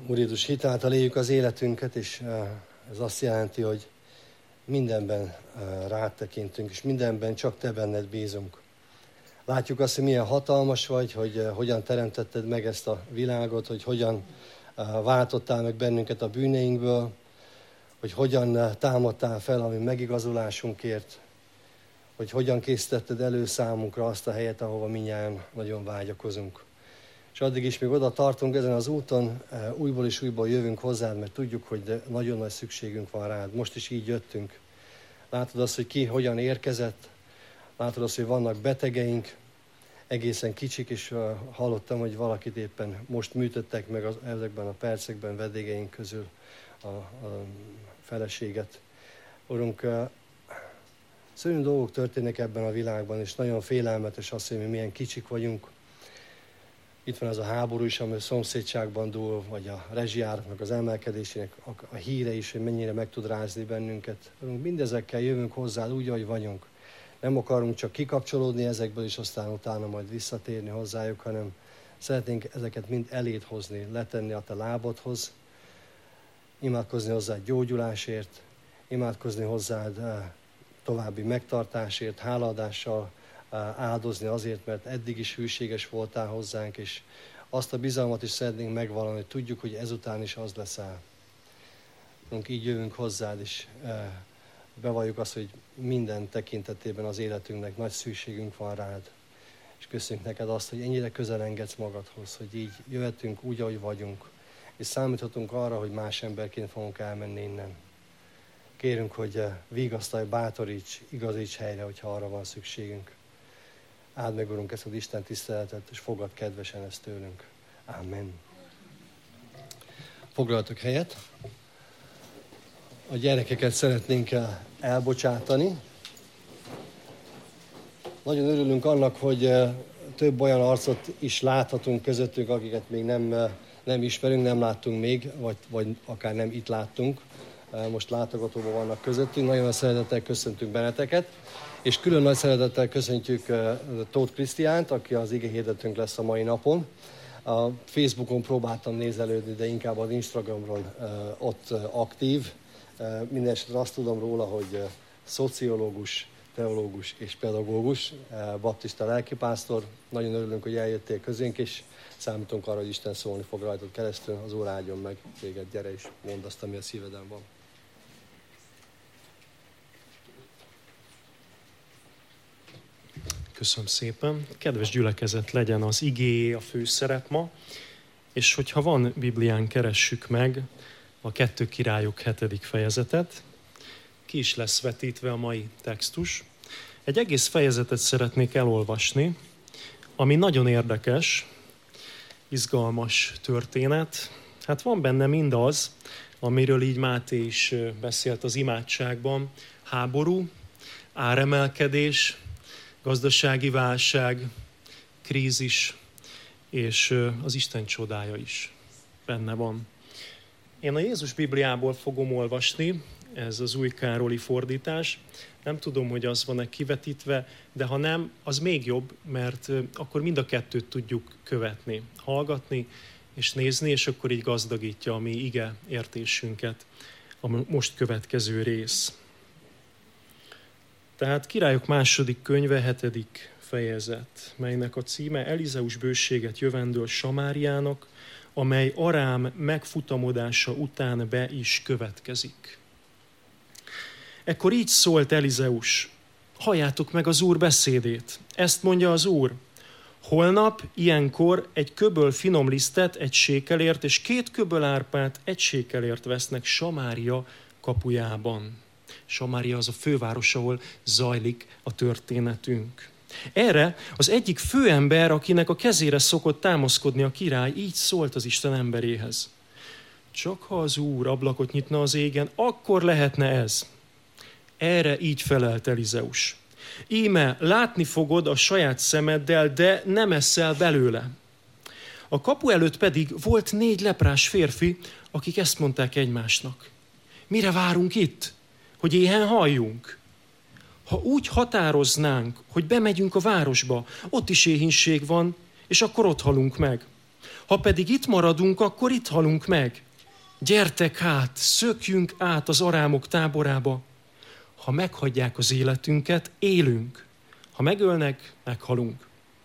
Úr Jézus hitáltal éljük az életünket, és ez azt jelenti, hogy mindenben rád tekintünk, és mindenben csak te benned bízunk. Látjuk azt, hogy milyen hatalmas vagy, hogy hogyan teremtetted meg ezt a világot, hogy hogyan váltottál meg bennünket a bűneinkből, hogy hogyan támadtál fel a mi megigazulásunkért, hogy hogyan készítetted elő számunkra azt a helyet, ahova mindnyájan nagyon vágyakozunk. És addig is még oda tartunk ezen az úton, újból és újból jövünk hozzád, mert tudjuk, hogy nagyon nagy szükségünk van rád. Most is így jöttünk. Látod azt, hogy ki hogyan érkezett, látod azt, hogy vannak betegeink, egészen kicsik, és hallottam, hogy valakit éppen most műtöttek meg ezekben a percekben vendégeink közül a feleséget. Urunk, szörnyű dolgok történnek ebben a világban, és nagyon félelmetes az, hogy mi milyen kicsik vagyunk. Itt van az a háború is, ami a szomszédságban dúl, vagy a rezsijáraknak az emelkedésének a híre is, hogy mennyire meg tud rázni bennünket. Mindezekkel jövünk hozzád úgy, ahogy vagyunk. Nem akarunk csak kikapcsolódni ezekből, és aztán utána majd visszatérni hozzájuk, hanem szeretnénk ezeket mind eléd hozni, letenni a te lábadhoz, imádkozni hozzád gyógyulásért, imádkozni hozzád további megtartásért, hálaadással áldozni azért, mert eddig is hűséges voltál hozzánk, és azt a bizalmat is szeretnénk megvalani, hogy tudjuk, hogy ezután is az leszel. Így jövünk hozzád, és bevalljuk azt, hogy minden tekintetében az életünknek nagy szükségünk van rád. És köszönjük neked azt, hogy ennyire közel engedsz magadhoz, hogy így jöhetünk úgy, ahogy vagyunk, és számíthatunk arra, hogy más emberként fogunk elmenni innen. Kérünk, hogy vigasztalj, bátoríts, igazíts helyre, hogyha arra van szükségünk. Áld meg, Urunk, ezt az Isten tiszteletet, és fogad kedvesen ezt tőlünk. Amen. Foglaljatok helyet. A gyerekeket szeretnénk elbocsátani. Nagyon örülünk annak, hogy több olyan arcot is láthatunk közöttünk, akiket még nem ismerünk, nem láttunk még, vagy akár nem itt láttunk. Most látogatóban vannak közöttünk. Nagyon nagy szeretettel köszöntünk benneteket. És külön nagy szeretettel köszöntjük Tóth Krisztiánt, aki az igehirdetőnk lesz a mai napon. A Facebookon próbáltam nézelődni, de inkább az Instagramon ott aktív. Mindenesetre azt tudom róla, hogy szociológus, teológus és pedagógus, baptista lelkipásztor. Nagyon örülünk, hogy eljöttél közénk, és számítunk arra, hogy Isten szólni fog rajtad keresztül. Az Úr áldjon meg téged, gyere és mondd azt, ami a szíveden van. Köszönöm szépen. Kedves gyülekezet, legyen az igéjé a főszerep ma, és hogyha van Biblián, keressük meg a 2 Királyok 7. fejezetet. Ki is lesz vetítve a mai textus. Egy egész fejezetet szeretnék elolvasni, ami nagyon érdekes, izgalmas történet. Hát van benne mindaz, amiről így Máté is beszélt az imádságban. Háború, áremelkedés, gazdasági válság, krízis, és az Isten csodája is benne van. Én a Jézus Bibliából fogom olvasni, ez az Új Károli fordítás. Nem tudom, hogy az van-e kivetítve, de ha nem, az még jobb, mert akkor mind a kettőt tudjuk követni, hallgatni és nézni, és akkor így gazdagítja a mi ige értésünket a most következő rész. Tehát Királyok második könyve 7. fejezet, melynek a címe Elizeus bőséget jövendől Samáriának, amely Arám megfutamodása után be is következik. Ekkor így szólt Elizeus, halljátok meg az Úr beszédét. Ezt mondja az Úr, holnap ilyenkor egy köböl finom lisztet 1 sékelért, és 2 köböl árpát 1 sékelért vesznek Samária kapujában. Samária az a főváros, ahol zajlik a történetünk. Erre az egyik főember, akinek a kezére szokott támaszkodni a király, így szólt az Isten emberéhez. Csak ha az Úr ablakot nyitna az égen, akkor lehetne ez. Erre így felelt Elizeus. Íme, látni fogod a saját szemeddel, de nem eszel belőle. A kapu előtt pedig volt 4 leprás férfi, akik ezt mondták egymásnak. Mire várunk itt? Hogy éhen halljunk? Ha úgy határoznánk, hogy bemegyünk a városba, ott is éhínség van, és akkor ott halunk meg. Ha pedig itt maradunk, akkor itt halunk meg. Gyertek át, szökjünk át az arámok táborába. Ha meghagyják az életünket, élünk. Ha megölnek, meghalunk.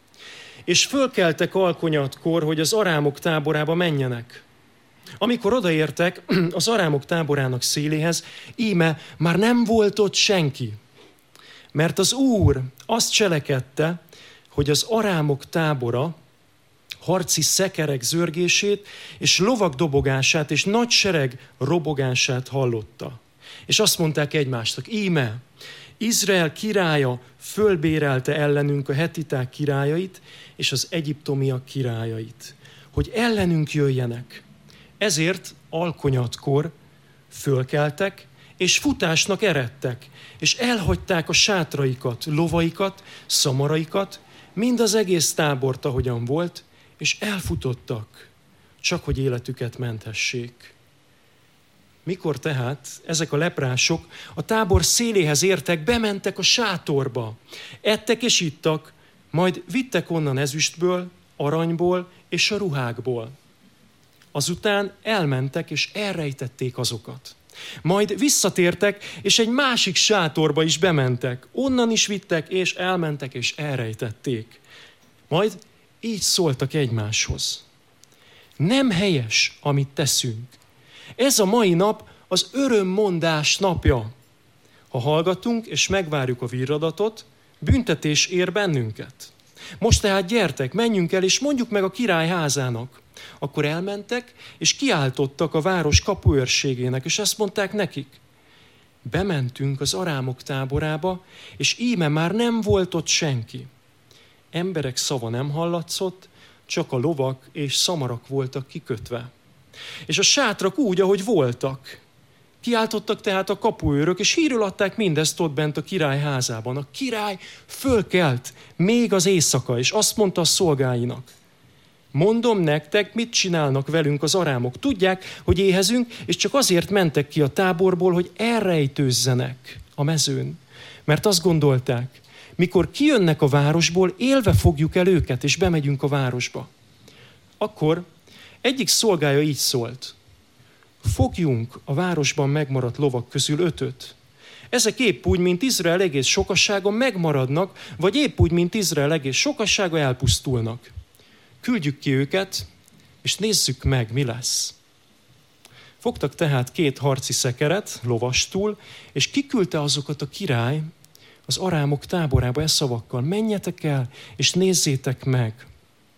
És fölkeltek alkonyatkor, hogy az arámok táborába menjenek. Amikor odaértek az arámok táborának széléhez, íme már nem volt ott senki. Mert az Úr azt cselekedte, hogy az arámok tábora harci szekerek zörgését, és lovak dobogását, és nagy sereg robogását hallotta. És azt mondták egymásnak, íme, Izrael királya fölbérelte ellenünk a hetiták királyait, és az egyiptomiak királyait, hogy ellenünk jöjjenek. Ezért alkonyatkor fölkeltek, és futásnak eredtek, és elhagyták a sátraikat, lovaikat, szamaraikat, mind az egész tábort, ahogyan volt, és elfutottak, csak hogy életüket menthessék. Mikor tehát ezek a leprások a tábor széléhez értek, bementek a sátorba, ettek és ittak, majd vittek onnan ezüstből, aranyból és a ruhákból. Azután elmentek és elrejtették azokat. Majd visszatértek, és egy másik sátorba is bementek. Onnan is vittek, és elmentek, és elrejtették. Majd így szóltak egymáshoz. Nem helyes, amit teszünk. Ez a mai nap az örömmondás napja. Ha hallgatunk és megvárjuk a virradatot, büntetés ér bennünket. Most tehát gyertek, menjünk el, és mondjuk meg a király házának. Akkor elmentek, és kiáltottak a város kapuőrségének, és ezt mondták nekik. Bementünk az arámok táborába, és íme már nem volt ott senki. Emberek szava nem hallatszott, csak a lovak és szamarak voltak kikötve. És a sátrak úgy, ahogy voltak. Kiáltottak tehát a kapuőrök, és hírül adták mindezt ott bent a király házában. A király fölkelt még az éjszaka, és azt mondta a szolgáinak. Mondom nektek, mit csinálnak velünk az arámok. Tudják, hogy éhezünk, és csak azért mentek ki a táborból, hogy elrejtőzzenek a mezőn. Mert azt gondolták, mikor kijönnek a városból, élve fogjuk el őket, és bemegyünk a városba. Akkor egyik szolgája így szólt. Fogjunk a városban megmaradt lovak közül 5. Ezek épp úgy, mint Izrael egész sokasága megmaradnak, vagy épp úgy, mint Izrael egész sokasága elpusztulnak. Küldjük ki őket, és nézzük meg, mi lesz. Fogtak tehát 2 harci szekeret lovastól, és kiküldte azokat a király az arámok táborába e szavakkal. Menjetek el, és nézzétek meg.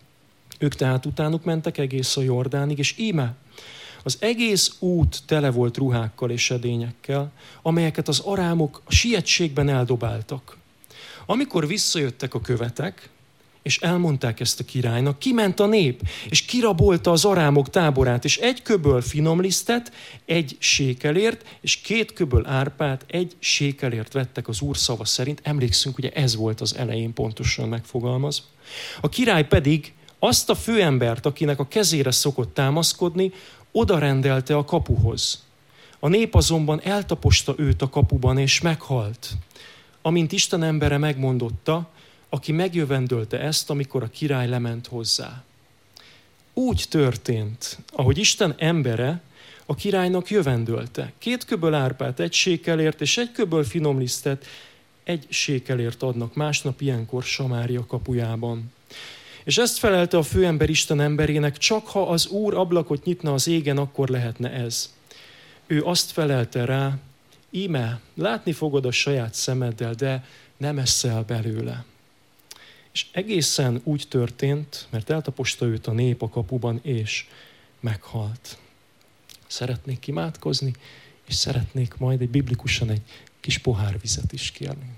Ők tehát utánuk mentek egész a Jordánig, és íme, az egész út tele volt ruhákkal és edényekkel, amelyeket az arámok a sietségben eldobáltak. Amikor visszajöttek a követek, és elmondták ezt a királynak, kiment a nép, és kirabolta az arámok táborát, és 1 köböl finomlisztet 1 sékelért, és 2 köböl árpát 1 sékelért vettek az Úr szava szerint. Emlékszünk, ugye ez volt az elején pontosan megfogalmazva. A király pedig azt a főembert, akinek a kezére szokott támaszkodni, oda rendelte a kapuhoz. A nép azonban eltaposta őt a kapuban, és meghalt. Amint Isten embere megmondotta, aki megjövendölte ezt, amikor a király lement hozzá. Úgy történt, ahogy Isten embere a királynak jövendölte. 2 köböl árpát 1 sékelért, és 1 köböl finomlisztet 1 sékelért adnak másnap ilyenkor Samária kapujában. És ezt felelte a főember Isten emberének, csak ha az Úr ablakot nyitna az égen, akkor lehetne ez. Ő azt felelte rá, íme, látni fogod a saját szemeddel, de nem eszel belőle. És egészen úgy történt, mert eltaposta őt a nép a kapuban, és meghalt. Szeretnék imádkozni, és szeretnék majd biblikusan egy kis pohár vizet is kérni.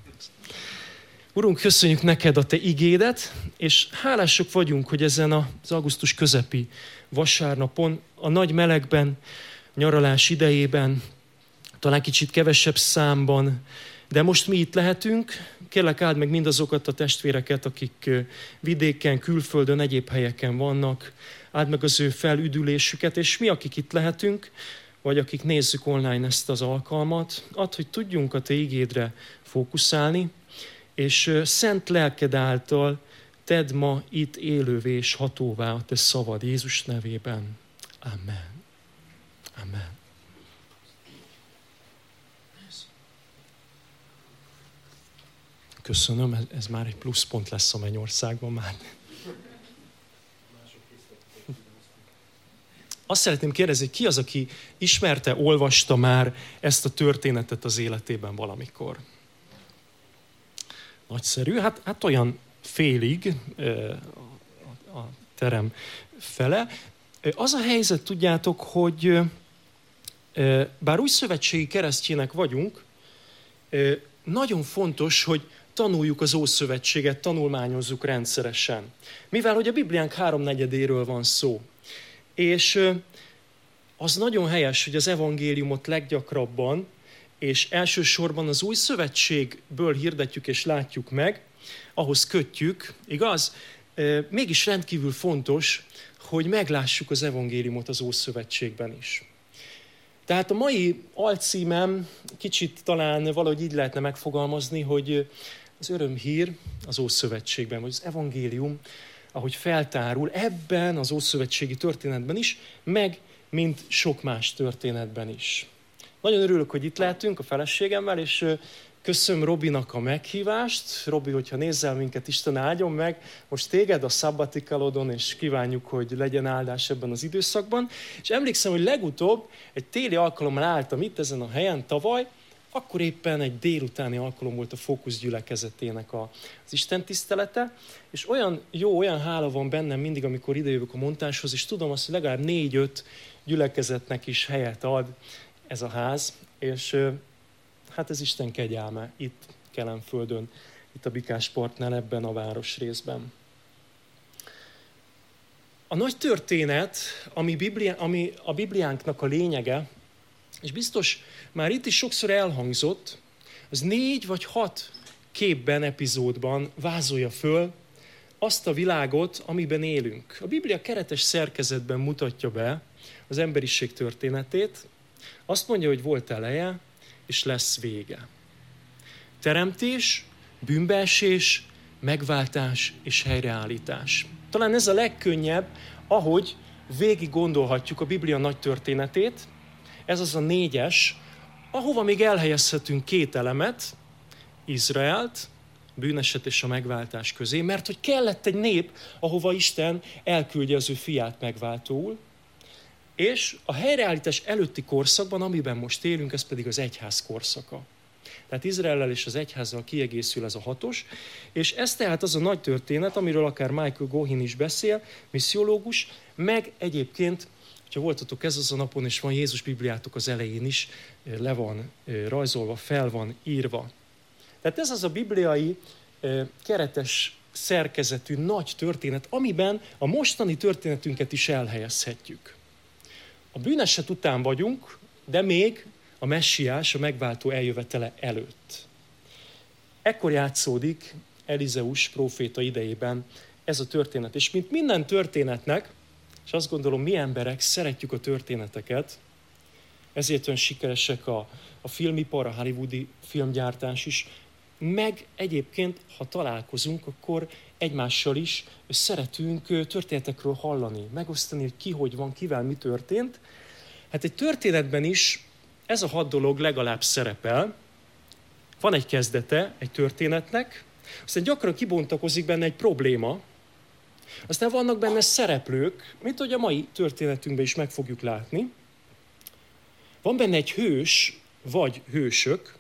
Urunk, köszönjük neked a te igédet, és hálások vagyunk, hogy ezen az augusztus közepi vasárnapon, a nagy melegben, a nyaralás idejében, talán kicsit kevesebb számban, de most mi itt lehetünk. Kérlek, áld meg mindazokat a testvéreket, akik vidéken, külföldön, egyéb helyeken vannak. Áld meg az ő felüdülésüket, és mi, akik itt lehetünk, vagy akik nézzük online ezt az alkalmat, add, hogy tudjunk a te igédre fókuszálni, és szent lelked által tedd ma itt élővé és hatóvá a te szavad Jézus nevében. Amen. Amen. Köszönöm, ez már egy pluszpont lesz a mennyországban már. Azt szeretném kérdezni, ki az, aki ismerte, olvasta már ezt a történetet az életében valamikor? Nagyszerű, hát olyan félig a terem fele. Az a helyzet, tudjátok, hogy bár újszövetségi keresztjének vagyunk, nagyon fontos, hogy tanuljuk az Ószövetséget, tanulmányozzuk rendszeresen. Mivel, hogy a Bibliánk 3/4-éről van szó. És az nagyon helyes, hogy az evangéliumot leggyakrabban, és elsősorban az Új Szövetségből hirdetjük és látjuk meg, ahhoz kötjük, igaz? Mégis rendkívül fontos, hogy meglássuk az evangéliumot az Ószövetségben is. Tehát a mai alcímem kicsit talán valahogy így lehetne megfogalmazni, hogy az örömhír az Ószövetségben, vagy az evangélium, ahogy feltárul ebben az ószövetségi történetben is, meg mint sok más történetben is. Nagyon örülök, hogy itt lehetünk a feleségemmel, és köszönöm Robinak a meghívást. Robi, hogyha nézzel minket, Isten áldjon meg most téged a szabbatikalodon, és kívánjuk, hogy legyen áldás ebben az időszakban. És emlékszem, hogy legutóbb egy téli alkalommal álltam itt ezen a helyen tavaly, akkor éppen egy délutáni alkalom volt a Fókusz gyülekezetének az istentisztelete, és olyan jó, olyan hála van bennem mindig, amikor idejövök a montáshoz, és tudom azt, hogy legalább 4-5 gyülekezetnek is helyet ad ez a ház, és hát ez Isten kegyelme itt Kelenföldön, itt a Bikáspartnál, ebben a városrészben. A nagy történet, ami a Bibliánknak a lényege, és biztos már itt is sokszor elhangzott, az 4 vagy 6 képben, epizódban vázolja föl azt a világot, amiben élünk. A Biblia keretes szerkezetben mutatja be az emberiség történetét. Azt mondja, hogy volt eleje, és lesz vége. Teremtés, bűnbeesés, megváltás és helyreállítás. Talán ez a legkönnyebb, ahogy végig gondolhatjuk a Biblia nagy történetét. Ez az a 4-es, ahova még elhelyezhetünk 2 elemet, Izraelt, bűneset és a megváltás közé, mert hogy kellett egy nép, ahova Isten elküldje az ő fiát megváltóul, és a helyreállítás előtti korszakban, amiben most élünk, ez pedig az egyház korszaka. Tehát Izraellel és az egyházzal kiegészül ez a 6-os, és ez tehát az a nagy történet, amiről akár Michael Gohin is beszél, missziológus, meg egyébként, ha voltatok ez az a napon, és van Jézus Bibliátok az elején is, le van rajzolva, fel van írva. Tehát ez az a bibliai keretes szerkezetű nagy történet, amiben a mostani történetünket is elhelyezhetjük. A bűneset után vagyunk, de még a messiás, a megváltó eljövetele előtt. Ekkor játszódik Elizeus próféta idejében ez a történet. És mint minden történetnek, és azt gondolom, mi emberek szeretjük a történeteket, ezért olyan sikeresek a filmipar, a hollywoodi filmgyártás is, meg egyébként, ha találkozunk, akkor egymással is szeretünk történetekről hallani, megosztani, hogy ki hogy van, kivel mi történt. Hát egy történetben is ez a 6 dolog legalább szerepel. Van egy kezdete egy történetnek, aztán gyakran kibontakozik benne egy probléma, aztán vannak benne szereplők, mint hogy a mai történetünkben is meg fogjuk látni. Van benne egy hős, vagy hősök,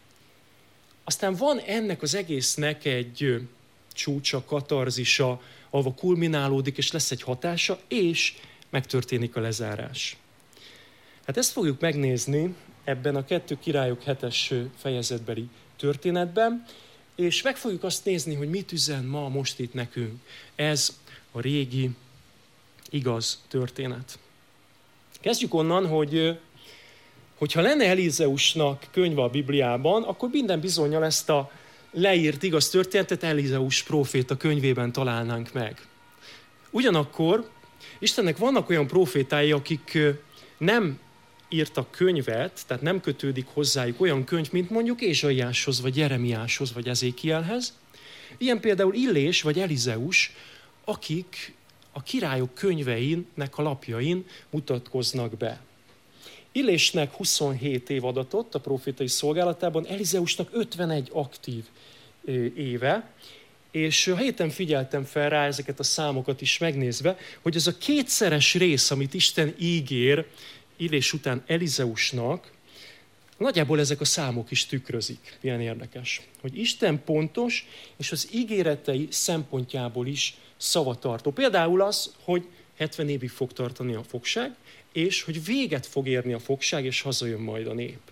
aztán van ennek az egésznek egy csúcsa, katarzisa, ahova kulminálódik, és lesz egy hatása, és megtörténik a lezárás. Hát ezt fogjuk megnézni ebben a 2 Királyok 7-es fejezetbeli történetben, és meg fogjuk azt nézni, hogy mit üzen ma most itt nekünk. Ez a régi, igaz történet. Kezdjük onnan, hogyha lenne Elizeusnak könyve a Bibliában, akkor minden bizonnyal ezt a leírt igaz történetet Elizeus próféta könyvében találnánk meg. Ugyanakkor Istennek vannak olyan prófétái, akik nem írtak könyvet, tehát nem kötődik hozzájuk olyan könyv, mint mondjuk Ézsaiáshoz, vagy Jeremiáshoz, vagy Ezékielhez, Ilyen például Illés vagy Elizeus, akik a királyok könyveinek a lapjain mutatkoznak be. Illésnek 27 év adatott a profétai szolgálatában, Elizeusnak 51 aktív éve, és a héten figyeltem fel rá ezeket a számokat is megnézve, hogy ez a kétszeres rész, amit Isten ígér Illés után Elizeusnak, nagyjából ezek a számok is tükrözik. Milyen érdekes, hogy Isten pontos, és az ígéretei szempontjából is szavatartó. Például az, hogy 70 évig fog tartani a fogság, és hogy véget fog érni a fogság, és hazajön majd a nép.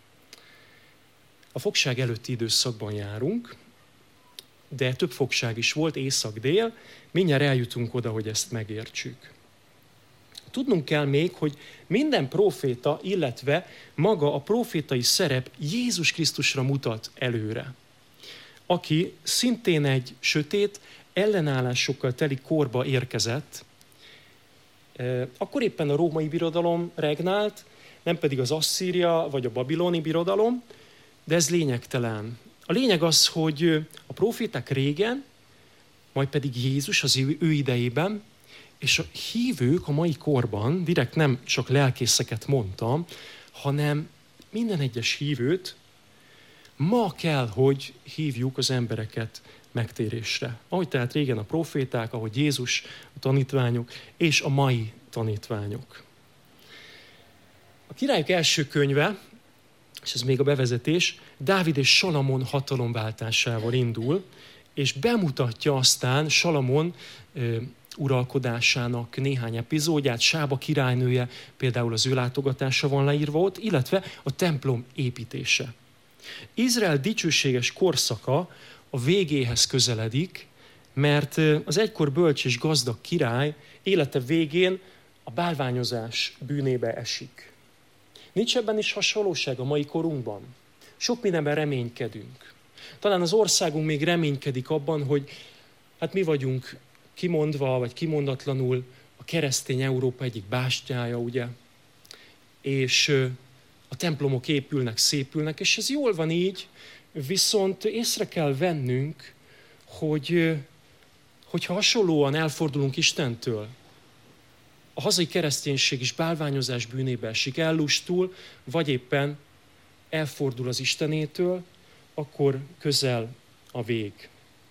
A fogság előtti időszakban járunk, de több fogság is volt, észak-dél, mindjárt eljutunk oda, hogy ezt megértsük. Tudnunk kell még, hogy minden próféta, illetve maga a prófétai szerep Jézus Krisztusra mutat előre, aki szintén egy sötét, ellenállásokkal teli korba érkezett. Akkor éppen a római birodalom regnált, nem pedig az asszíria vagy a babiloni birodalom, de ez lényegtelen. A lényeg az, hogy a próféták régen, majd pedig Jézus az ő idejében, és a hívők a mai korban, direkt nem csak lelkészeket mondtam, hanem minden egyes hívőt ma kell, hogy hívjuk az embereket megtérésre. Ahogy tehát régen a proféták, ahogy Jézus, a tanítványok és a mai tanítványok. A Királyok első könyve, és ez még a bevezetés, Dávid és Salamon hatalomváltásával indul, és bemutatja aztán Salamon uralkodásának néhány epizódját, Sába királynője, például az ő látogatása van leírva ott, illetve a templom építése. Izrael dicsőséges korszaka a végéhez közeledik, mert az egykor bölcs és gazdag király élete végén a bálványozás bűnébe esik. Nincs ebben is hasonlóság a mai korunkban? Sok mindenben reménykedünk. Talán az országunk még reménykedik abban, hogy hát mi vagyunk kimondva, vagy kimondatlanul a keresztény Európa egyik bástyája, ugye? És a templomok épülnek, szépülnek, és ez jól van így, viszont észre kell vennünk, hogyha hasonlóan elfordulunk Istentől, a hazai kereszténység is bálványozás bűnébe esik, ellustul, vagy éppen elfordul az Istenétől, akkor közel a vég.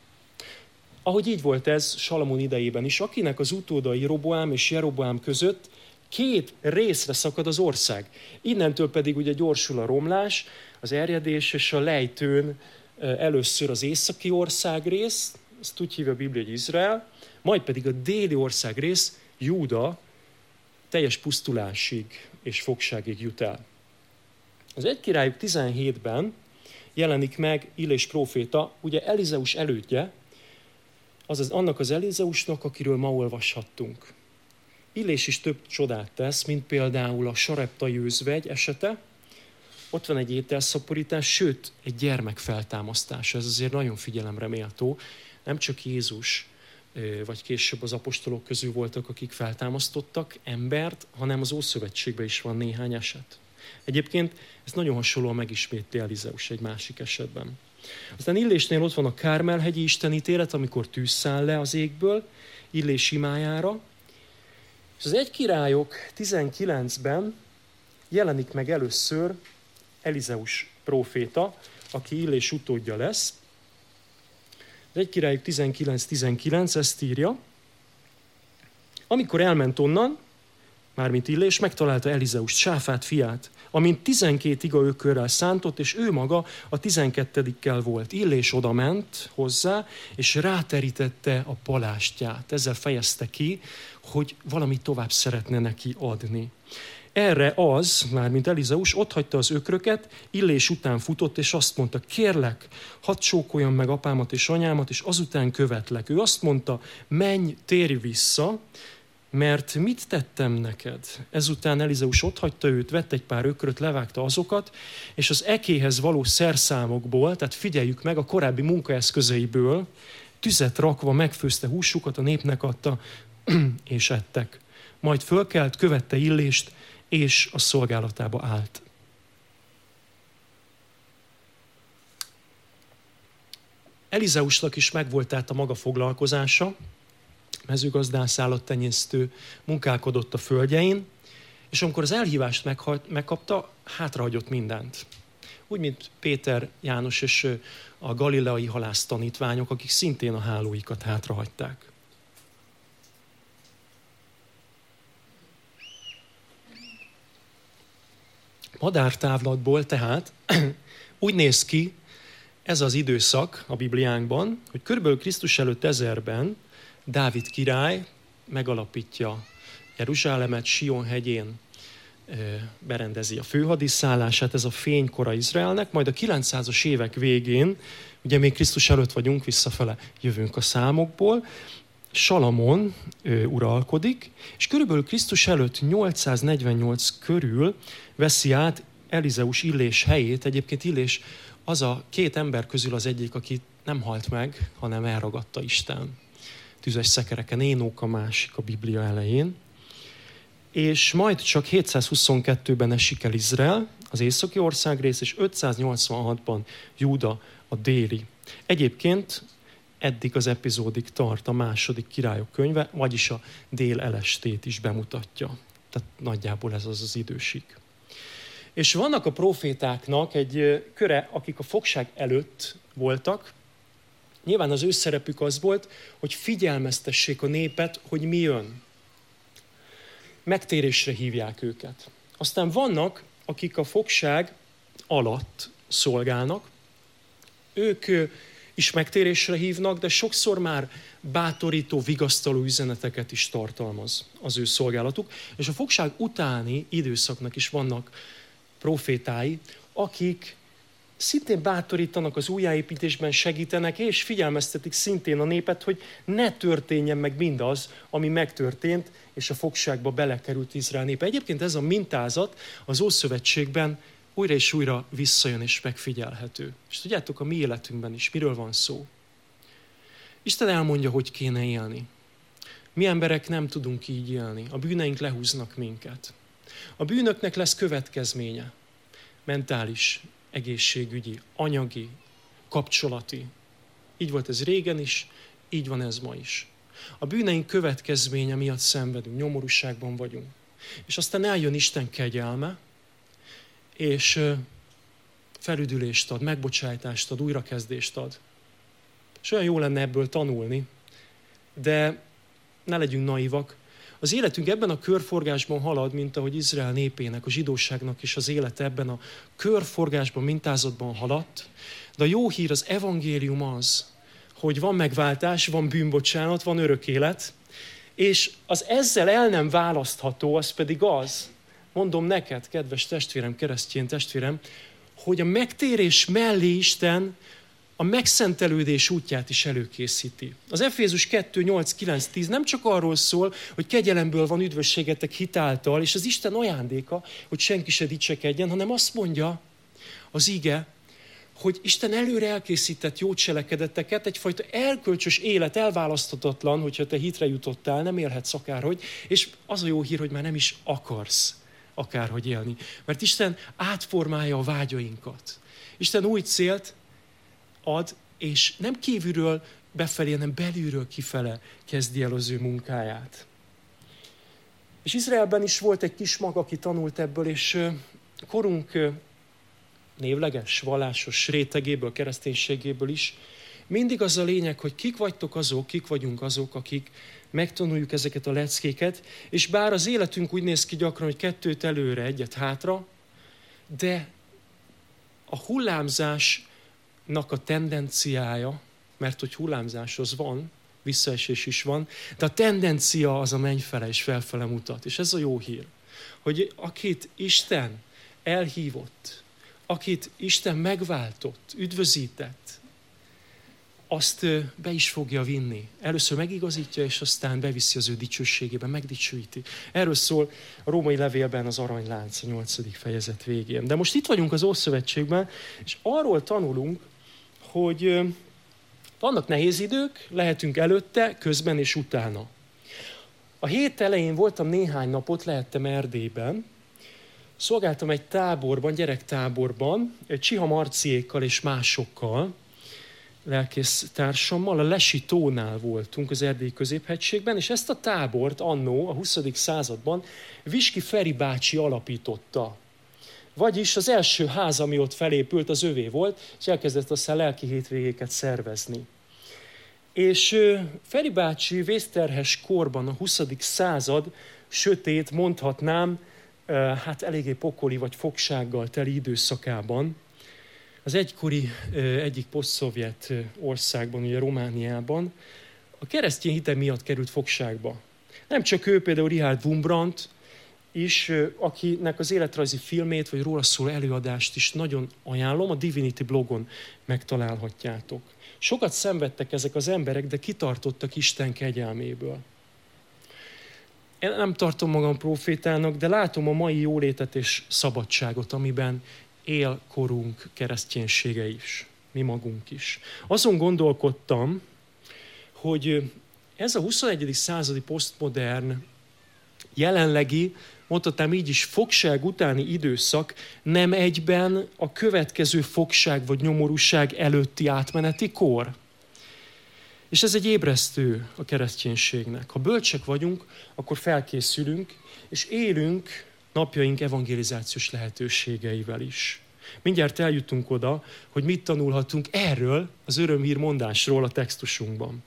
Ahogy így volt ez Salamon idejében is, akinek az utódai Roboám és Jeroboám között 2 részre szakad az ország. Innentől pedig ugye gyorsul a romlás, az erjedés, és a lejtőn először az északi országrész, ezt úgy hívja a Biblia, hogy Izrael, majd pedig a déli országrész, Júda, teljes pusztulásig és fogságig jut el. Az 1 Királyok 17-ben jelenik meg Illés próféta, ugye Elizeus elődje, azaz annak az Elizeusnak, akiről ma olvashattunk. Illés is több csodát tesz, mint például a sareptai özvegy esete. Ott van egy ételszaporítás, sőt, egy gyermek feltámasztása. Ez azért nagyon figyelemre méltó. Nem csak Jézus, vagy később az apostolok közül voltak, akik feltámasztottak embert, hanem az Ószövetségben is van néhány eset. Egyébként ez nagyon hasonlóan megismétli Elizeus egy másik esetben. Aztán Illésnél ott van a Kármel-hegyi istenítélet, amikor tűz száll le az égből Illés imájára. És az 1 Királyok 19-ben jelenik meg először Elizeus próféta, aki Illés utódja lesz. Az 1 Királyok 19:19 ezt írja. Amikor elment onnan, mármint Illés, megtalálta Elizeust, Sáfát fiát, amint 12 igaökörrel szántott, és ő maga a 12-kel volt. Illés oda ment hozzá, és ráterítette a palástját. Ezzel fejezte ki, hogy valamit tovább szeretne neki adni. Erre az, mármint Elizeus, otthagyta az ökröket, Illés után futott, és azt mondta, kérlek, hadd csókoljam meg apámat és anyámat, és azután követlek. Ő azt mondta, menj, térj vissza, mert mit tettem neked? Ezután Elizeus otthagyta őt, vett egy pár ökröt, levágta azokat, és az ekéhez való szerszámokból, tehát figyeljük meg, a korábbi munkaeszközeiből, tüzet rakva megfőzte húsukat, a népnek adta, és ettek. Majd fölkelt, követte Illést, és a szolgálatába állt. Elizeusnak is megvolt tehát a maga foglalkozása, mezőgazdász, állattenyésztő, munkálkodott a földjein, és amikor az elhívást megkapta, hátrahagyott mindent. Úgy, mint Péter, János és a galileai halász tanítványok, akik szintén a hálóikat hátrahagyták. Madártávlatból tehát úgy néz ki ez az időszak a Bibliánkban, hogy körülbelül Krisztus előtt 1000-ben Dávid király megalapítja Jeruzsálemet, Sion hegyén berendezi a főhadiszállását, ez a fénykora Izraelnek, majd a 900-as évek végén, ugye még Krisztus előtt vagyunk, visszafele jövünk a számokból, Salamon uralkodik, és körülbelül Krisztus előtt 848 körül veszi át Elizeus Illés helyét. Egyébként Illés az a 2 ember közül az egyik, aki nem halt meg, hanem elragadta Isten. Tüzes szekereken, Énók a másik a Biblia elején. És majd csak 722-ben esik el Izrael, az északi országrész, és 586-ban Júda a déli. Egyébként eddig az epizódig tart a második Királyok könyve, vagyis a dél elestét is bemutatja. Tehát nagyjából ez az idősík. És vannak a profétáknak egy köre, akik a fogság előtt voltak. Nyilván az ő szerepük az volt, hogy figyelmeztessék a népet, hogy mi jön. Megtérésre hívják őket. Aztán vannak, akik a fogság alatt szolgálnak. Ők is megtérésre hívnak, de sokszor már bátorító, vigasztaló üzeneteket is tartalmaz az ő szolgálatuk. És a fogság utáni időszaknak is vannak profétái, akik szintén bátorítanak az újjáépítésben, segítenek, és figyelmeztetik szintén a népet, hogy ne történjen meg mindaz, ami megtörtént, és a fogságba belekerült Izrael népe. Egyébként ez a mintázat az Ószövetségben újra és újra visszajön és megfigyelhető. És tudjátok, a mi életünkben is miről van szó? Isten elmondja, hogy kéne élni. Mi emberek nem tudunk így élni. A bűneink lehúznak minket. A bűnöknek lesz következménye. Mentális, egészségügyi, anyagi, kapcsolati. Így volt ez régen is, így van ez ma is. A bűneink következménye miatt szenvedünk, nyomorúságban vagyunk. És aztán eljön Isten kegyelme, és felüdülést ad, megbocsájtást ad, újrakezdést ad. És olyan jó lenne ebből tanulni, de ne legyünk naivak. Az életünk ebben a körforgásban halad, mint ahogy Izrael népének, a zsidóságnak is az élete ebben a körforgásban, mintázatban haladt. De a jó hír, az evangélium az, hogy van megváltás, van bűnbocsánat, van örök élet, és az ezzel el nem választható, az pedig az, mondom neked, kedves testvérem, keresztény testvérem, hogy a megtérés mellé Isten a megszentelődés útját is előkészíti. Az Efézus 2, 8, 9, 10 nem csak arról szól, hogy kegyelemből van üdvösségetek hitáltal, és az Isten ajándéka, hogy senki se dicsekedjen, hanem azt mondja az ige, hogy Isten előre elkészített jó cselekedeteket, egyfajta erkölcsös élet, elválaszthatatlan, hogyha te hitre jutottál, nem élhetsz akárhogy, és az a jó hír, hogy már nem is akarsz akárhogy élni. Mert Isten átformálja a vágyainkat. Isten új célt ad, és nem kívülről befelé, hanem belülről kifele kezdi el az ő munkáját. És Izraelben is volt egy kis mag, aki tanult ebből, és korunk névleges, vallásos rétegéből, kereszténységéből is mindig az a lényeg, hogy kik vagytok azok, kik vagyunk azok, akik megtanuljuk ezeket a leckéket, és bár az életünk úgy néz ki gyakran, hogy 2 előre, 1 hátra, de a hullámzásnak a tendenciája, mert hogy hullámzás az van, visszaesés is van, de a tendencia az a mennyfele és felfele mutat. És ez a jó hír, hogy akit Isten elhívott, akit Isten megváltott, üdvözített, azt be is fogja vinni. Először megigazítja, és aztán beviszi az ő dicsőségébe, megdicsőíti. Erről szól a római levélben az aranylánc, a 8. fejezet végén. De most itt vagyunk az Ószövetségben, és arról tanulunk, hogy vannak nehéz idők, lehetünk előtte, közben és utána. A hét elején voltam néhány napot, lehettem Erdélyben, szolgáltam egy táborban, gyerektáborban, Csiha Marciékkal és másokkal, lelkész társammal, a Lesi tónál voltunk az Erdélyi Középhegységben, és ezt a tábort annó, a 20. században Viski Feri bácsi alapította. Vagyis az első ház, ami ott felépült, az övé volt, és elkezdett aztán lelki hétvégéket szervezni. És Feri bácsi vészterhes korban, a 20. század sötét, mondhatnám, hát eléggé pokoli vagy fogsággal teli időszakában, az egykori egyik posztszovjet országban, ugye Romániában, a keresztény hite miatt került fogságba. Nem csak ő, például Richard Wurmbrand is, akinek az életrajzi filmét, vagy róla szóló előadást is nagyon ajánlom, a Divinity blogon megtalálhatjátok. Sokat szenvedtek ezek az emberek, de kitartottak Isten kegyelméből. Én nem tartom magam profétának, de látom a mai jólétet és szabadságot, amiben él korunk kereszténysége is, mi magunk is. Azon gondolkodtam, hogy ez a 21. századi posztmodern, jelenlegi, mondhatnám így is, fogság utáni időszak nem egyben a következő fogság vagy nyomorúság előtti átmeneti kor. És ez egy ébresztő a kereszténységnek. Ha bölcsek vagyunk, akkor felkészülünk, és élünk napjaink evangelizációs lehetőségeivel is. Mindjárt eljutunk oda, hogy mit tanulhatunk erről az örömhír mondásról a textusunkban.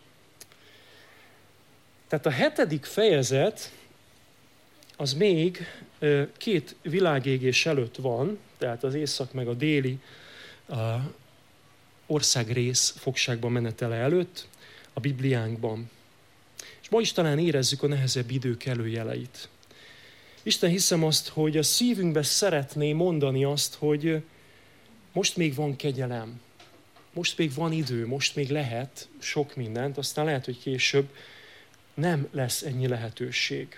Tehát a 7. fejezet az még 2 világégés előtt van, tehát az észak meg a déli országrész fogságban menetele előtt a Bibliánkban. És ma is talán érezzük a nehezebb idők előjeleit. Isten, hiszem azt, hogy a szívünkbe szeretné mondani azt, hogy most még van kegyelem, most még van idő, most még lehet sok mindent, aztán lehet, hogy később nem lesz ennyi lehetőség.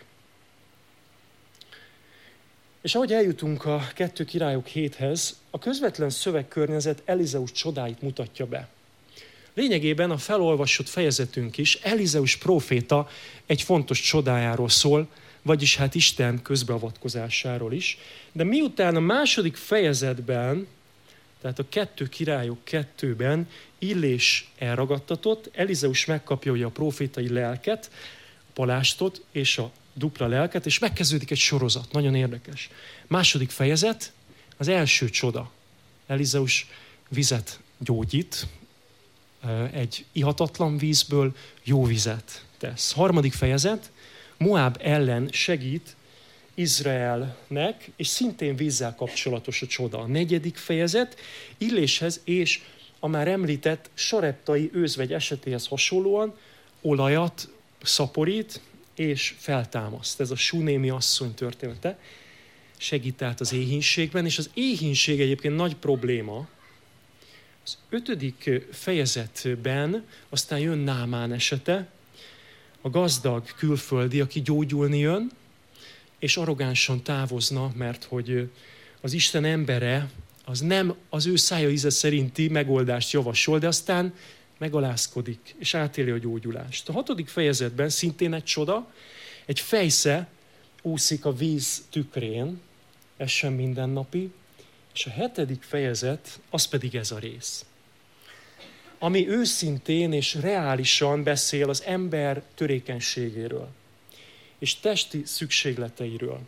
És ahogy eljutunk a 2 Királyok 7-hez, a közvetlen szövegkörnyezet Elizeus csodáit mutatja be. Lényegében a felolvasott fejezetünk is Elizeus próféta egy fontos csodájáról szól, vagyis hát Isten közbeavatkozásáról is. De miután a 2. fejezetben, tehát a 2 Királyok 2-ben Illés elragadtatott, Elizeus megkapja ugye a prófétai lelket, a palástot és a dupla lelket, és megkezdődik egy sorozat, nagyon érdekes. 2. fejezet, az első csoda. Elizeus vizet gyógyít, egy ihatatlan vízből jó vizet tesz. 3. fejezet, Moáb ellen segít Izraelnek, és szintén vízzel kapcsolatos a csoda. A 4. fejezet, Illéshez és a már említett sareptai őzvegy esetéhez hasonlóan olajat szaporít, és feltámaszt. Ez a Sunémi asszony története. Segít át az éhínségben, és az éhínség egyébként nagy probléma. Az 5. fejezetben aztán jön Námán esete, a gazdag külföldi, aki gyógyulni jön, és arrogánsan távozna, mert hogy az Isten embere az nem az ő szája íze szerinti megoldást javasol, de aztán megalázkodik, és átéli a gyógyulást. A 6. fejezetben szintén egy csoda, egy fejsze úszik a víz tükrén, ez sem mindennapi, és a 7. fejezet, az pedig ez a rész, ami őszintén és reálisan beszél az ember törékenységéről, és testi szükségleteiről.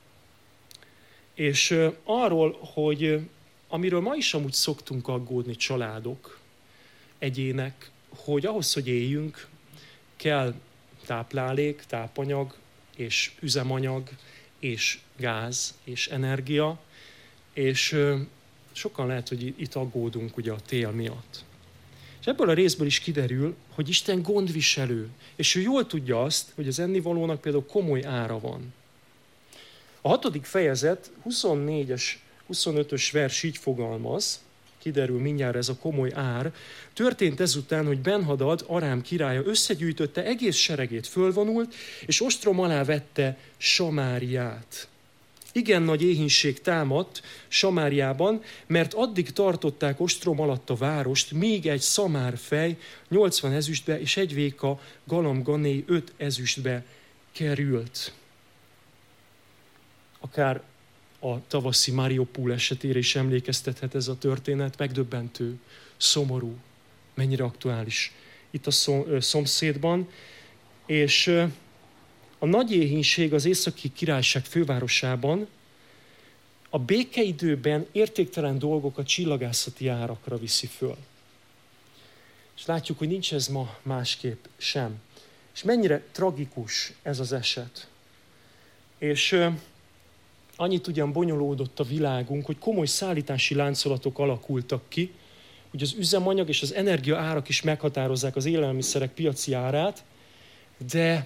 És arról, hogy amiről ma is amúgy szoktunk aggódni családok, egyének, hogy ahhoz, hogy éljünk, kell táplálék, tápanyag, és üzemanyag, és gáz, és energia, és sokan lehet, hogy itt aggódunk ugye a tél miatt. És ebből a részből is kiderül, hogy Isten gondviselő, és ő jól tudja azt, hogy az ennivalónak például komoly ára van. A 6. fejezet 24-es, 25-ös vers így fogalmaz, kiderül mindjárt ez a komoly ár. Történt ezután, hogy Ben-Hadad, Arám királya összegyűjtötte egész seregét, fölvonult, és ostrom alá vette Samáriát. Igen nagy éhínség támadt Samáriában, mert addig tartották ostrom alatt a várost, míg egy szamárfej 80 ezüstbe és egy véka galamgané 5 ezüstbe került. Akár a tavaszi Mariupol esetére is emlékeztethet ez a történet, megdöbbentő, szomorú, mennyire aktuális itt a szomszédban. És a nagy éhínség az Északi Királyság fővárosában a békeidőben értéktelen dolgokat csillagászati árakra viszi föl. És látjuk, hogy nincs ez ma másképp sem. És mennyire tragikus ez az eset. És annyit ugyan bonyolódott a világunk, hogy komoly szállítási láncolatok alakultak ki, hogy az üzemanyag és az energia árak is meghatározzák az élelmiszerek piaci árát, de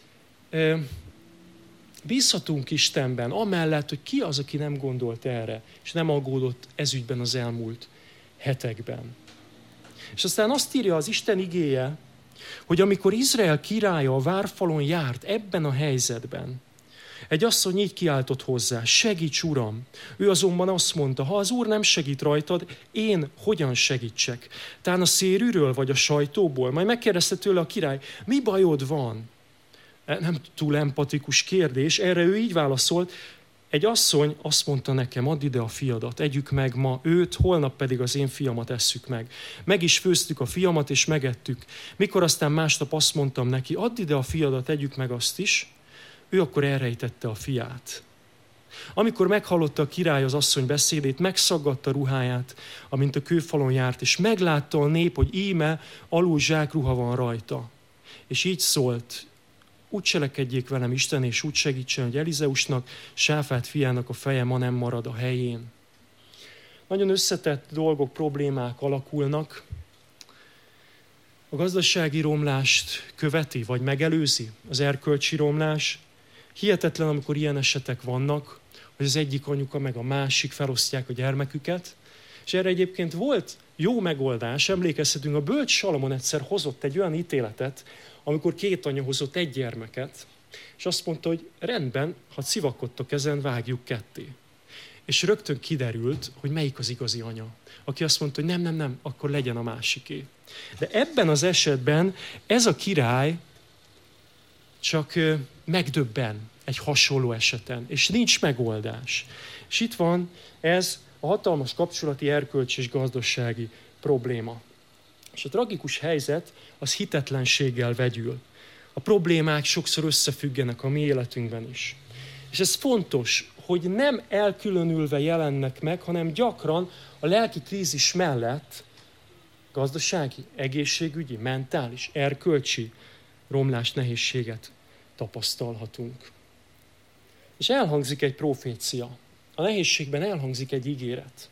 bízhatunk Istenben, amellett, hogy ki az, aki nem gondolt erre, és nem aggódott ezügyben az elmúlt hetekben. És aztán azt írja az Isten igéje, hogy amikor Izrael királya a várfalon járt ebben a helyzetben, egy asszony így kiáltott hozzá: segíts, Uram! Ő azonban azt mondta: ha az Úr nem segít rajtad, én hogyan segítsek? Tán a szérűről vagy a sajtóból? Majd megkérdezte tőle a király: mi bajod van? Nem túl empatikus kérdés, erre ő így válaszolt: egy asszony azt mondta nekem, add ide a fiadat, együk meg ma őt, holnap pedig az én fiamat esszük meg. Meg is főztük a fiamat, és megettük. Mikor aztán másnap azt mondtam neki, add ide a fiadat, együk meg azt is, ő akkor elrejtette a fiát. Amikor meghallotta a király az asszony beszédét, megszaggatta ruháját, amint a kőfalon járt, és meglátta a nép, hogy íme alul zsákruha van rajta. És így szólt: úgy cselekedjék velem Isten, és úgy segítsen, hogy Elizeusnak, Sáfát fiának a feje ma nem marad a helyén. Nagyon összetett dolgok, problémák alakulnak. A gazdasági romlást követi, vagy megelőzi az erkölcsi romlás. Hihetetlen, amikor ilyen esetek vannak, hogy az egyik anyuka meg a másik felosztják a gyermeküket. És erre egyébként volt jó megoldás. Emlékezhetünk, a bölcs Salamon egyszer hozott egy olyan ítéletet, amikor két anya hozott egy gyermeket, és azt mondta, hogy rendben, ha civakodtok ezen, vágjuk ketté. És rögtön kiderült, hogy melyik az igazi anya, aki azt mondta, hogy nem, akkor legyen a másiké. De ebben az esetben ez a király csak megdöbben egy hasonló eseten, és nincs megoldás. És itt van ez a hatalmas kapcsolati, erkölcsi és gazdasági probléma. És a tragikus helyzet az hitetlenséggel vegyül. A problémák sokszor összefüggenek a mi életünkben is. És ez fontos, hogy nem elkülönülve jelennek meg, hanem gyakran a lelki krízis mellett gazdasági, egészségügyi, mentális, erkölcsi romlás, nehézséget tapasztalhatunk. És elhangzik egy profécia. A nehézségben elhangzik egy ígéret.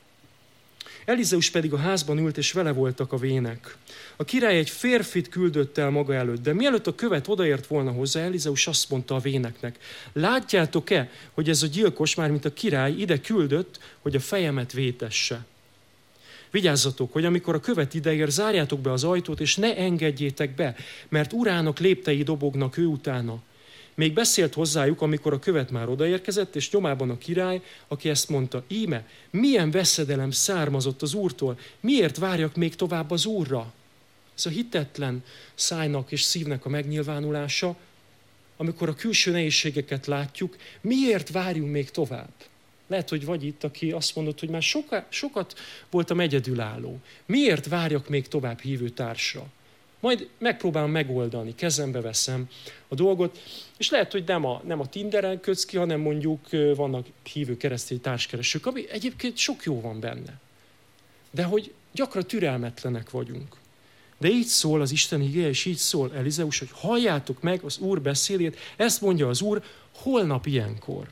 Elizeus pedig a házban ült, és vele voltak a vének. A király egy férfit küldött el maga előtt, de mielőtt a követ odaért volna hozzá, Elizeus azt mondta a véneknek: látjátok-e, hogy ez a gyilkos, mármint a király ide küldött, hogy a fejemet vétesse? Vigyázzatok, hogy amikor a követ ideér, zárjátok be az ajtót, és ne engedjétek be, mert urának léptei dobognak ő utána. Még beszélt hozzájuk, amikor a követ már odaérkezett, és nyomában a király, aki ezt mondta: íme, milyen veszedelem származott az Úrtól, miért várjak még tovább az Úrra? Ez a hitetlen szájnak és szívnek a megnyilvánulása, amikor a külső nehézségeket látjuk, miért várjunk még tovább? Lehet, hogy vagy itt, aki azt mondott, hogy már sokat voltam egyedülálló. Miért várjak még tovább hívő társra? Majd megpróbálom megoldani, kezembe veszem a dolgot, és lehet, hogy nem a Tinderen kötsz ki, hanem mondjuk vannak hívő keresztény társkeresők, ami egyébként sok jó van benne. De hogy gyakran türelmetlenek vagyunk. De így szól az Isten igéje, és így szól Elizeus, hogy halljátok meg az Úr beszédét, ezt mondja az Úr holnap ilyenkor.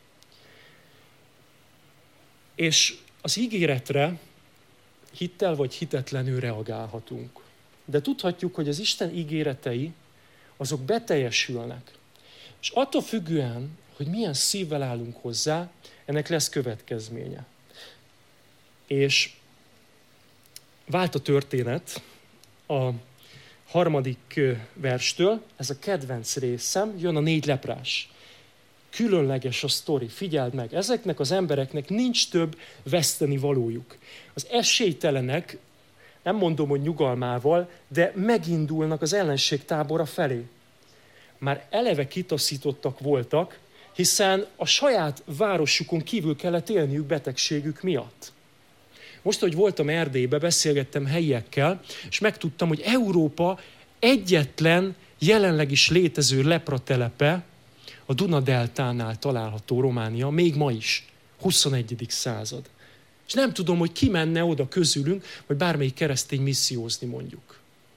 És az ígéretre hittel vagy hitetlenül reagálhatunk. De tudhatjuk, hogy az Isten ígéretei, azok beteljesülnek. És attól függően, hogy milyen szívvel állunk hozzá, ennek lesz következménye. És vált a történet a 3. verstől, ez a kedvenc részem, jön a 4 leprás. Különleges a sztori, figyeld meg, ezeknek az embereknek nincs több veszteni valójuk. Az esélytelenek, nem mondom, hogy nyugalmával, de megindulnak az ellenség tábora felé. Már eleve kitaszítottak voltak, hiszen a saját városukon kívül kellett élniük betegségük miatt. Most, hogy voltam Erdélybe, beszélgettem helyiekkel, és megtudtam, hogy Európa egyetlen jelenleg is létező lepratelepe a Duna-deltánál található Románia, még ma is, 21. század. És nem tudom, hogy ki menne oda közülünk, vagy bármelyik keresztény missziózni mondjuk.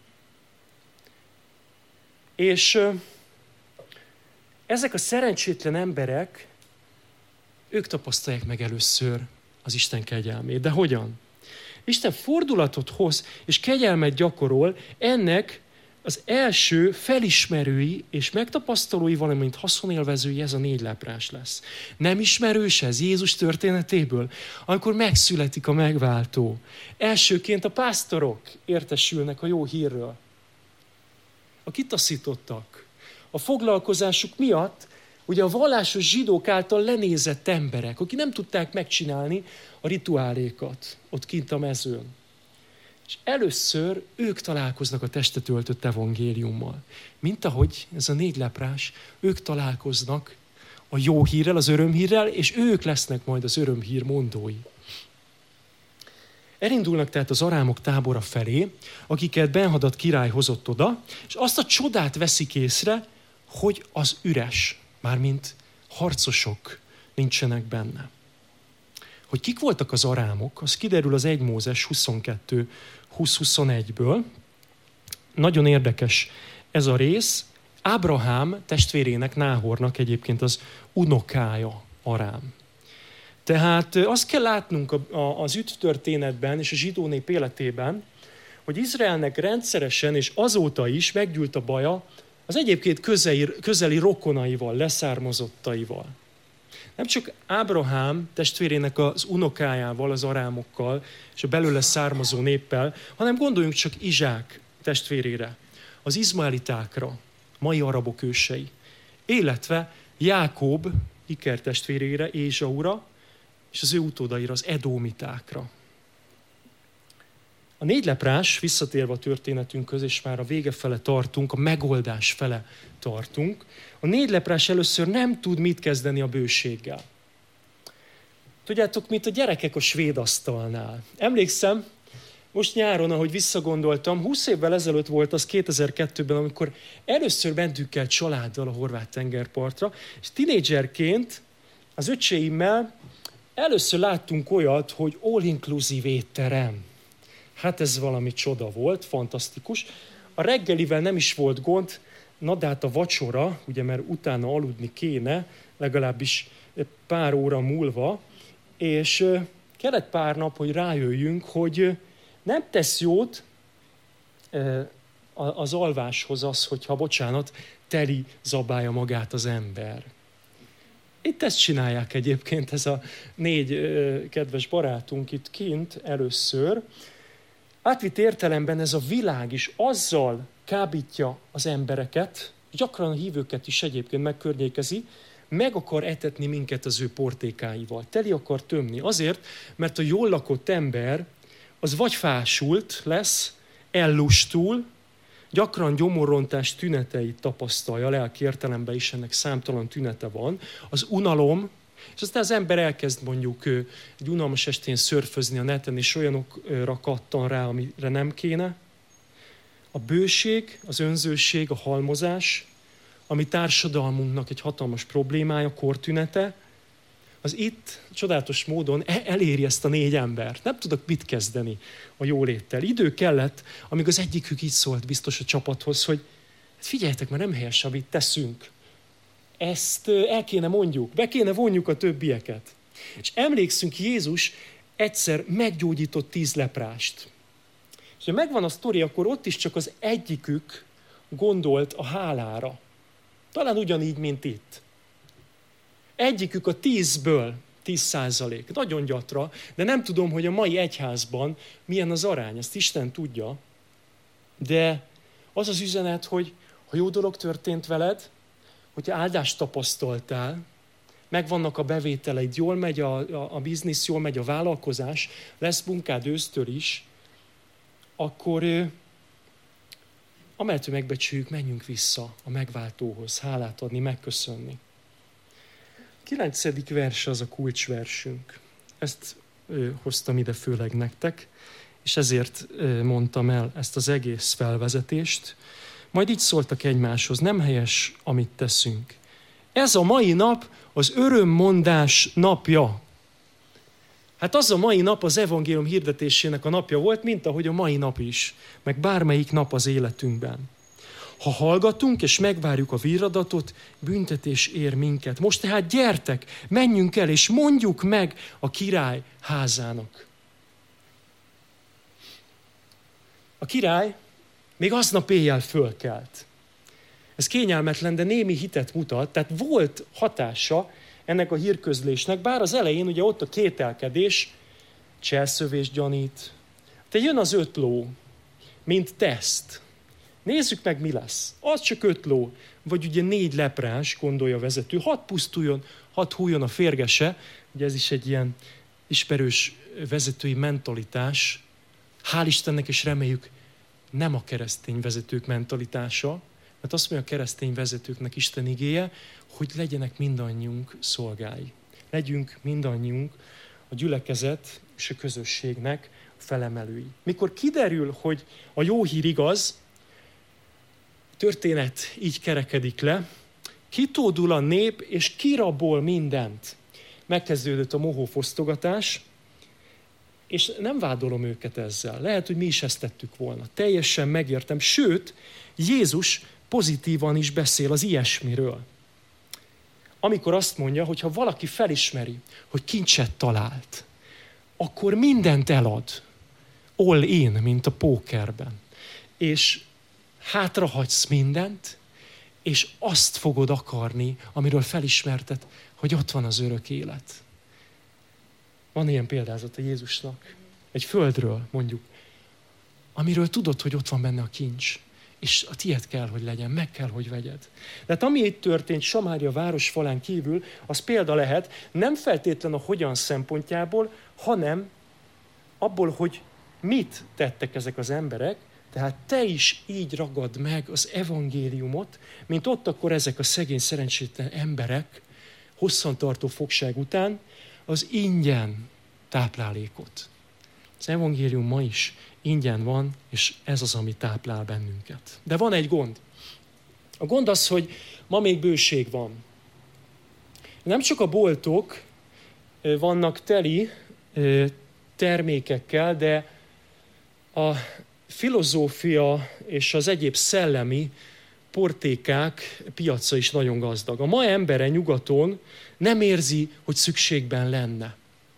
És ezek a szerencsétlen emberek, ők tapasztalják meg először az Isten kegyelmét. De hogyan? Isten fordulatot hoz, és kegyelmet gyakorol, ennek az első felismerői és megtapasztalói, valamint haszonélvezői ez a 4 leprás lesz. Nem ismerős ez Jézus történetéből? Amikor megszületik a megváltó. Elsőként a pásztorok értesülnek a jó hírről. A kitaszítottak. A foglalkozásuk miatt, ugye a vallásos zsidók által lenézett emberek, akik nem tudták megcsinálni a rituálékat ott kint a mezőn. És először ők találkoznak a testet öltött evangéliummal. Mint ahogy ez a 4 leprás, ők találkoznak a jó hírrel, az örömhírrel, és ők lesznek majd az örömhír mondói. Elindulnak tehát az arámok tábora felé, akiket Benhadad király hozott oda, és azt a csodát veszik észre, hogy az üres, mármint harcosok nincsenek benne. Hogy kik voltak az arámok, az kiderül az 1 Mózes 22-20-21-ből. Nagyon érdekes ez a rész. Ábrahám testvérének, Náhornak egyébként az unokája Arám. Tehát azt kell látnunk az üdvtörténetben és a zsidó nép életében, hogy Izraelnek rendszeresen és azóta is meggyűlt a baja az egyébként közeli rokonaival, leszármazottaival. Nem csak Ábrahám testvérének az unokájával, az arámokkal és a belőle származó néppel, hanem gondoljunk csak Izsák testvérére, az izmaelitákra, mai arabok ősei, illetve Jákob Iker testvérére, Ézsaura, és az ő utódaira, az edómitákra. A 4 leprás, visszatérve a történetünkhöz, és már a vége fele tartunk, a megoldás fele tartunk. A 4 leprás először nem tud mit kezdeni a bőséggel. Tudjátok, mint a gyerekek a svéd asztalnál. Emlékszem, most nyáron, ahogy visszagondoltam, 20 évvel ezelőtt volt az 2002-ben, amikor először mentünk el családdal a horvát tengerpartra, és tinédzserként az öcséimmel először láttunk olyat, hogy all-inclusive étterem. Hát ez valami csoda volt, fantasztikus. A reggelivel nem is volt gond, na de hát a vacsora, ugye mert utána aludni kéne, legalábbis pár óra múlva, és kellett pár nap, hogy rájöjjünk, hogy nem tesz jót az alváshoz az, hogyha, bocsánat, teli zabálja magát az ember. Itt ezt csinálják egyébként, ez a 4 kedves barátunk itt kint először. Átvitt értelemben ez a világ is azzal kábítja az embereket, gyakran a hívőket is egyébként megkörnyékezi, meg akar etetni minket az ő portékáival. Teli akar tömni. Azért, mert a jól lakott ember az vagy fásult lesz, ellustul, gyakran gyomorrontás tüneteit tapasztalja, lelki értelemben is ennek számtalan tünete van. Az unalom, és aztán az ember elkezd mondjuk egy unalmas estén szörfözni a neten, és olyanokra kattan rá, amire nem kéne. A bőség, az önzőség, a halmozás, ami társadalmunknak egy hatalmas problémája, kortünete, az itt csodálatos módon eléri ezt a 4 embert. Nem tudok mit kezdeni a jóléttel. Idő kellett, amíg az egyikük így szólt biztos a csapathoz, hogy figyeljetek, mert nem helyes, amit teszünk. Ezt el kéne mondjuk, be kéne vonjuk a többieket. És emlékszünk, Jézus egyszer meggyógyított 10 leprást. És ha megvan a sztori, akkor ott is csak az egyikük gondolt a hálára. Talán ugyanígy, mint itt. Egyikük a 10-ből 10%. Nagyon gyatra, de nem tudom, hogy a mai egyházban milyen az arány, ezt Isten tudja. De az az üzenet, hogy ha jó dolog történt veled, hogyha áldást tapasztaltál, megvannak a bevételeid, jól megy a biznisz, jól megy a vállalkozás, lesz munkád ősztől is, akkor amellett, hogy megbecsüljük, menjünk vissza a megváltóhoz, hálát adni, megköszönni. 9. vers az a kulcsversünk. Ezt hoztam ide főleg nektek, és ezért mondtam el ezt az egész felvezetést. Majd így szóltak egymáshoz, nem helyes, amit teszünk. Ez a mai nap az örömmondás napja. Hát az a mai nap az evangélium hirdetésének a napja volt, mint ahogy a mai nap is, meg bármelyik nap az életünkben. Ha hallgatunk és megvárjuk a virradatot, büntetés ér minket. Most tehát gyertek, menjünk el és mondjuk meg a király házának. A király még aznap éjjel fölkelt. Ez kényelmetlen, de némi hitet mutat, tehát volt hatása ennek a hírközlésnek, bár az elején ugye ott a kételkedés, cselszövés gyanít. De jön az 5 ló, mint teszt. Nézzük meg, mi lesz. Az csak 5 ló, vagy ugye 4 leprás, gondolja a vezető, 6 pusztuljon, 6 hújjon a férgese. Ugye ez is egy ilyen ismerős vezetői mentalitás. Hál' Istennek, és reméljük, nem a keresztény vezetők mentalitása, mert azt mondja a keresztény vezetőknek Isten igéje, hogy legyenek mindannyiunk szolgái. Legyünk mindannyiunk a gyülekezet és a közösségnek a felemelői. Mikor kiderül, hogy a jó hír igaz, a történet így kerekedik le, kitódul a nép és kirabol mindent. Megkezdődött a mohófosztogatás, és nem vádolom őket ezzel. Lehet, hogy mi is ezt tettük volna. Teljesen megértem. Sőt, Jézus pozitívan is beszél az ilyesmiről. Amikor azt mondja, hogy ha valaki felismeri, hogy kincset talált, akkor mindent elad. All in, mint a pókerben. És hátrahagysz mindent, és azt fogod akarni, amiről felismerted, hogy ott van az örök élet. Van ilyen példázata Jézusnak. Egy földről, mondjuk, amiről tudod, hogy ott van benne a kincs. És a tiéd kell, hogy legyen, meg kell, hogy vegyed. De hát ami itt történt Samária városfalán kívül, az példa lehet nem feltétlen a hogyan szempontjából, hanem abból, hogy mit tettek ezek az emberek. Tehát te is így ragad meg az evangéliumot, mint ott akkor ezek a szegény, szerencsétlen emberek hosszantartó fogság után az ingyen táplálékot. Az evangélium ma is ingyen van, és ez az, ami táplál bennünket. De van egy gond. A gond az, hogy ma még bőség van. Nem csak a boltok vannak teli termékekkel, de a filozófia és az egyéb szellemi portékák piaca is nagyon gazdag. A ma embere nyugaton nem érzi, hogy szükségben lenne.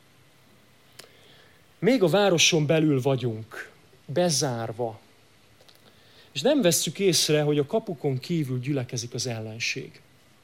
Még a városon belül vagyunk, bezárva, és nem vesszük észre, hogy a kapukon kívül gyülekezik az ellenség.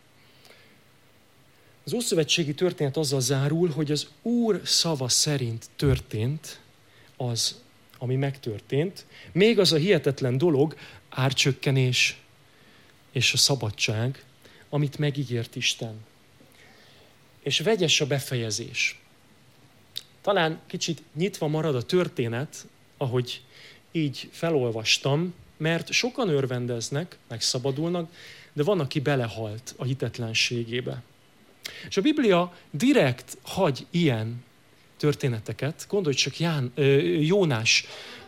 Az ószövetségi történet azzal zárul, hogy az Úr szava szerint történt az, ami megtörtént, még az a hihetetlen dolog, árcsökkenés és a szabadság, amit megígért Isten. És vegyes a befejezés. Talán kicsit nyitva marad a történet, ahogy így felolvastam, mert sokan örvendeznek, megszabadulnak, de van, aki belehalt a hitetlenségébe. És a Biblia direkt hagy ilyen történeteket, gondolj csak Jónás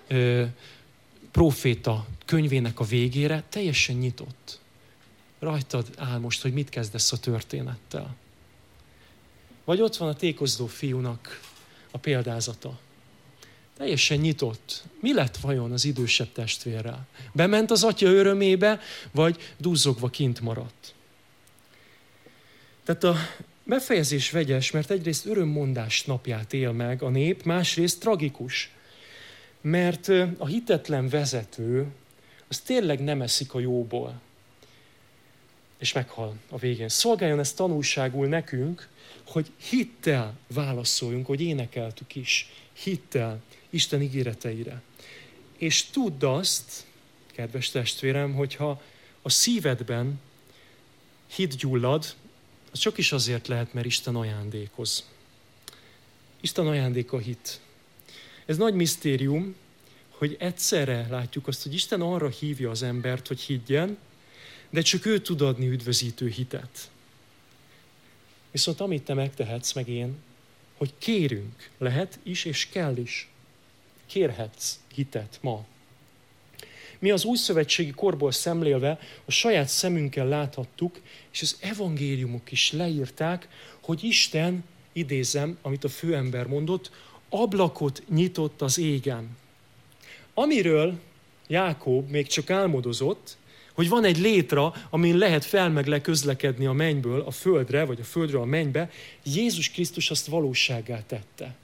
próféta könyvének a végére, teljesen nyitott. Rajtad áll most, hogy mit kezdesz a történettel. Vagy ott van a tékozló fiúnak a példázata. Teljesen nyitott. Mi lett vajon az idősebb testvérrel? Bement az atya örömébe, vagy duzzogva kint maradt? Tehát a befejezés vegyes, mert egyrészt örömmondás napját él meg a nép, másrészt tragikus, mert a hitetlen vezető az tényleg nem eszik a jóból, és meghal a végén. Szolgáljon ez tanulságul nekünk, hogy hittel válaszoljunk, hogy énekeltük is, hittel Isten ígéreteire. És tudd azt, kedves testvérem, hogyha a szívedben hit gyullad, az csak is azért lehet, mert Isten ajándékoz. Isten ajándéka a hit. Ez nagy misztérium, hogy egyszerre látjuk azt, hogy Isten arra hívja az embert, hogy higgyen, de csak ő tud adni üdvözítő hitet. Viszont amit te megtehetsz, meg én, hogy kérünk, lehet is és kell is. Kérhetsz hitet ma. Mi az újszövetségi korból szemlélve a saját szemünkkel láthattuk, és az evangéliumok is leírták, hogy Isten, idézem, amit a főember mondott, ablakot nyitott az égen. Amiről Jákob még csak álmodozott, hogy van egy létra, amin lehet fel meg le közlekedni a mennyből a földre, vagy a földről a mennybe, Jézus Krisztus azt valósággá tette.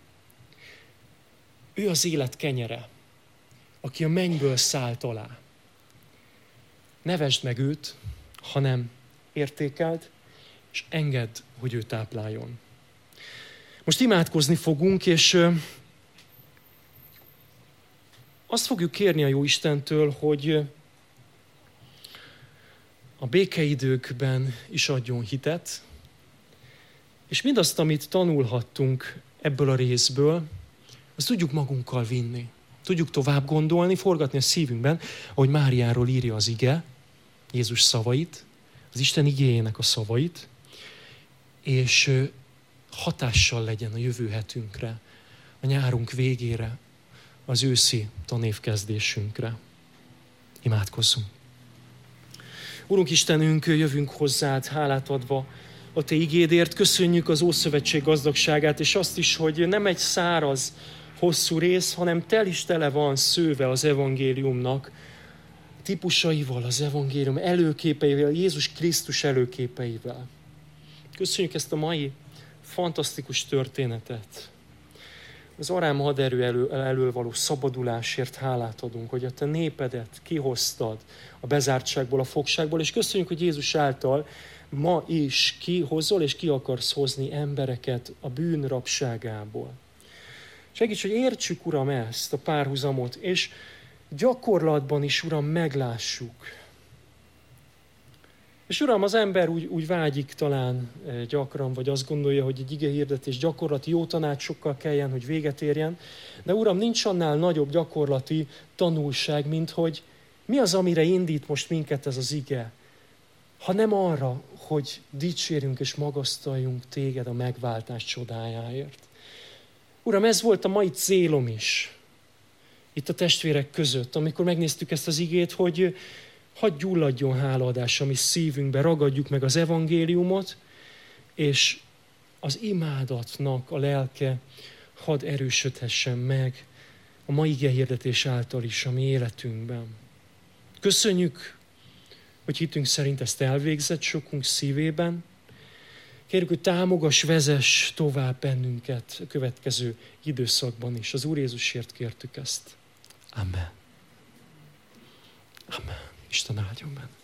Ő az élet kenyere, aki a mennyből szállt alá. Ne vesd meg őt, hanem értékeld, és engedd, hogy ő tápláljon. Most imádkozni fogunk, és azt fogjuk kérni a jó Istentől, hogy a békeidőkben is adjon hitet, és mindazt, amit tanulhattunk ebből a részből, azt tudjuk magunkkal vinni. Tudjuk tovább gondolni, forgatni a szívünkben, ahogy Máriáról írja az ige, Jézus szavait, az Isten igéjének a szavait, és hatással legyen a jövő hetünkre, a nyárunk végére, az őszi tanévkezdésünkre. Imádkozzunk. Urunk Istenünk, jövünk hozzád, hálát adva a Te igédért, köszönjük az Ószövetség gazdagságát, és azt is, hogy nem egy száraz, hosszú rész, hanem tele van szőve az evangéliumnak, típusaival, az evangélium előképeivel, Jézus Krisztus előképeivel. Köszönjük ezt a mai fantasztikus történetet. Az arám haderő elől való szabadulásért hálát adunk, hogy a Te népedet kihoztad a bezártságból, a fogságból, és köszönjük, hogy Jézus által ma is kihozol és ki akarsz hozni embereket a bűn rabságából. Segíts, hogy értsük, Uram, ezt a párhuzamot, és gyakorlatban is, Uram, meglássuk. És Uram, az ember úgy vágyik talán gyakran, vagy azt gondolja, hogy egy igehirdetés gyakorlati jó tanácsokkal kelljen, hogy véget érjen, de Uram, nincs annál nagyobb gyakorlati tanulság, mint hogy mi az, amire indít most minket ez az ige, ha nem arra, hogy dicsérjünk és magasztaljunk Téged a megváltás csodájáért. Uram, ez volt a mai célom is, itt a testvérek között, amikor megnéztük ezt az igét, hogy hadd gyulladjon hálaadás a mi szívünkbe, ragadjuk meg az evangéliumot, és az imádatnak a lelke hadd erősödhessen meg a mai igehirdetés által is a mi életünkben. Köszönjük, hogy hitünk szerint ezt elvégzett sokunk szívében. Kérjük, hogy támogass, vezess tovább bennünket a következő időszakban is. Az Úr Jézusért kértük ezt. Amen. Amen. Isten áldjon benne.